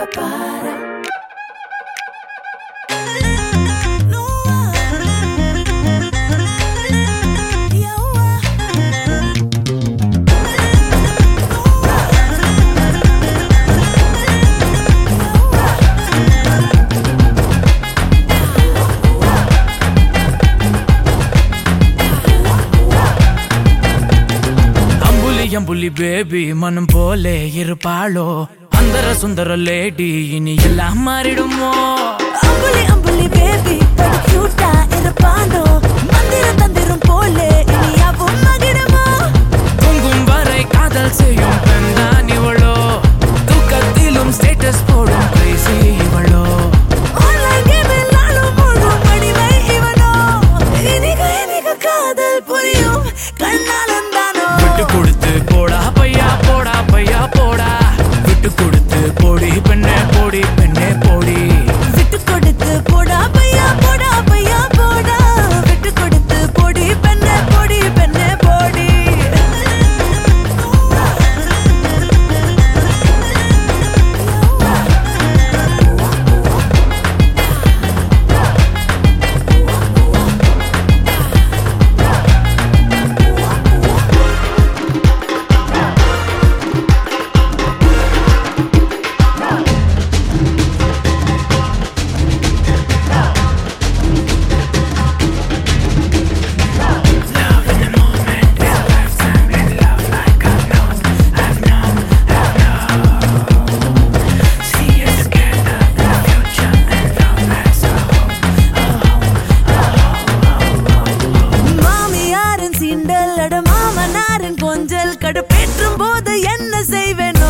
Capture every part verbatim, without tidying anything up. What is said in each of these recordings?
para. Ambuli baby manam pole irupalo andara sundara lady ini ella maridumo Ambuli ambuli baby padu cute irupalo mandira tandirum pole ini avum magidumo tungum varai kaadal seiyum pendani valo tukkathilum status podum crazy ivalo online game lalu mudu madivai ivano iniga iniga kaadal puriyum kannalandano vittu koduthu poda paiya poda paiya poda vittu koduthu podi penne podi penne podi vittu koduthu poda paiya poda paiya poda vittu koduthu podi penne podi penne podi கடுப்பேற்றும் போது என்ன செய்வேனோ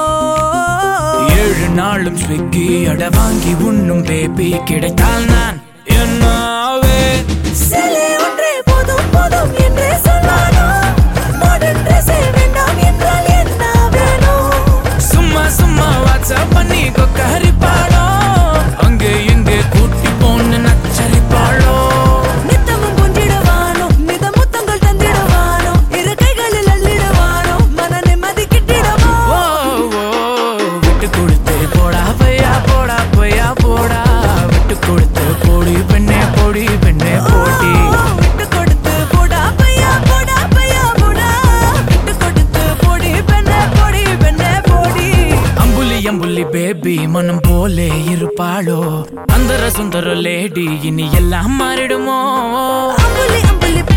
ஏழு நாளும் Swiggy அட வாங்கி உண்ணும் baby கிடைத்தால் நான் என்னாவே சிலை ஒன்றே போதும் போதும் என்றே சொல்வானோ மாடர்ன் ட்ரெஸ்ஸே வேண்டாம் என்றால் என்ன வேணும் சும்மா சும்மா வாட்ஸ்அப் பண்ணி கொக்கரிப்பாளோ அங்கே இங்கே கூட்டி போன்னு நச்சரிப்பாளோ நித்தமும் கொஞ்சிடுவானோ மித முத்தங்கள் தந்திடுவானோ இரு கைகளில் அள்ளிடுவானோ மன நிம்மதி கிட்டிடுமோ விட்டு கொடுத்து போடா பையா போடா பையா போடா விட்டு கொடுத்து போடி பெண்ணே போடி பெண்ணே போட்டி விட்டு கொடுத்து போடா பையா போடா பையா போடா விட்டு கொடுத்து போடி பெண்ணே போடி பெண்ணே போடி அம்புலி அம்புலி பேபி மனம் போலே இருப்பாளோ அந்தர சுந்தர லேடி இனி எல்லாம் மாறிடுமோ அம்புலி அம்புலி